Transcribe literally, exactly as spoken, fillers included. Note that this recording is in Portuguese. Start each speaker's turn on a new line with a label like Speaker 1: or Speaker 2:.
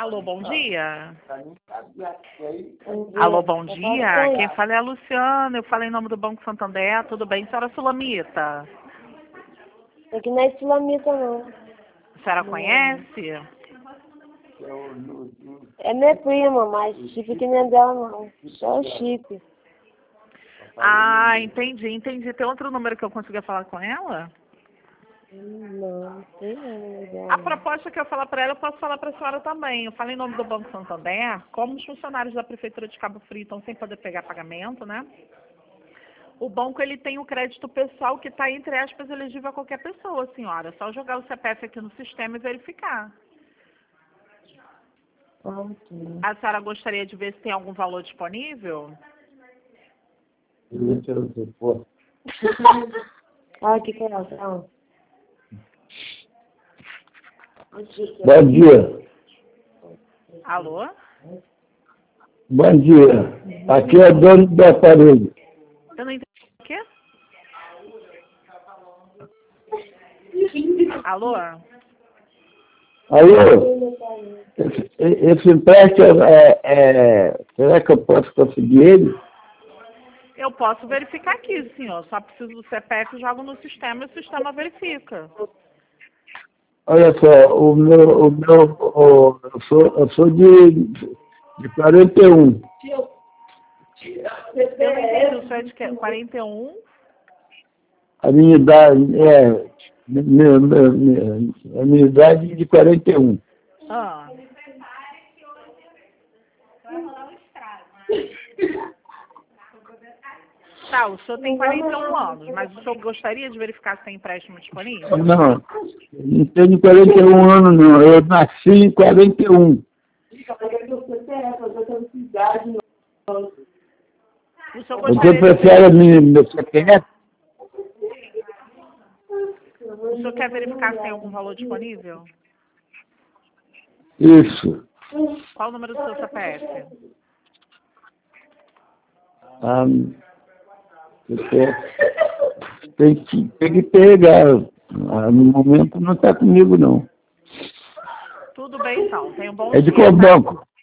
Speaker 1: Alô, bom dia. Alô, bom dia. Quem fala é a Luciana. Eu falei em nome do Banco Santander. Tudo bem, senhora Sulamita?
Speaker 2: Aqui não é Sulamita, não.
Speaker 1: A senhora conhece?
Speaker 2: É minha prima, mas chip aqui não é dela, não. Só o chip.
Speaker 1: Ah, entendi, entendi. Tem outro número que eu consiga falar com ela?
Speaker 2: Não, não tem não dela.
Speaker 1: A proposta que eu falar para ela, eu posso falar para a senhora também. Eu falei em nome do Banco Santander, como os funcionários da Prefeitura de Cabo Frio estão sem poder pegar pagamento, né? O banco, ele tem o crédito pessoal que está, entre aspas, elegível a qualquer pessoa, senhora. É só jogar o C P F aqui no sistema e verificar.
Speaker 2: Okay.
Speaker 1: A senhora gostaria de ver se tem algum valor disponível?
Speaker 2: Olha que coração.
Speaker 3: Bom dia.
Speaker 1: Alô?
Speaker 3: Bom dia. Aqui é dono do aparelho.
Speaker 1: Eu não entendi o quê? Alô?
Speaker 3: Alô? Esse, esse empréstimo, é, é, será que eu posso conseguir ele?
Speaker 1: Eu posso verificar aqui, senhor. Só preciso do C P F, jogo no sistema e o sistema verifica.
Speaker 3: Olha só, o meu, o meu, o, eu, sou, eu sou de, de quarenta e um.
Speaker 1: Eu não entendi, o senhor é de quê? quarenta e um?
Speaker 3: A minha idade é, minha, minha, minha, a minha idade é de quarenta e um.
Speaker 1: Ah. Tá, o senhor tem quarenta e um anos, mas o senhor gostaria de verificar se tem empréstimo disponível?
Speaker 3: Não, não tenho quarenta e um anos, não. Eu nasci em quarenta e um.
Speaker 1: O senhor
Speaker 3: Você
Speaker 1: gostaria de...
Speaker 3: prefere me, você quer?
Speaker 1: O senhor quer verificar se tem algum valor disponível?
Speaker 3: Isso.
Speaker 1: Qual o número do seu C P F?
Speaker 3: Ah, você tem que, tem que pegar. Ah, no momento não está comigo, não.
Speaker 1: Tudo bem, então. Tenha um bom
Speaker 3: É de
Speaker 1: dia,
Speaker 3: qual
Speaker 1: tá?
Speaker 3: banco?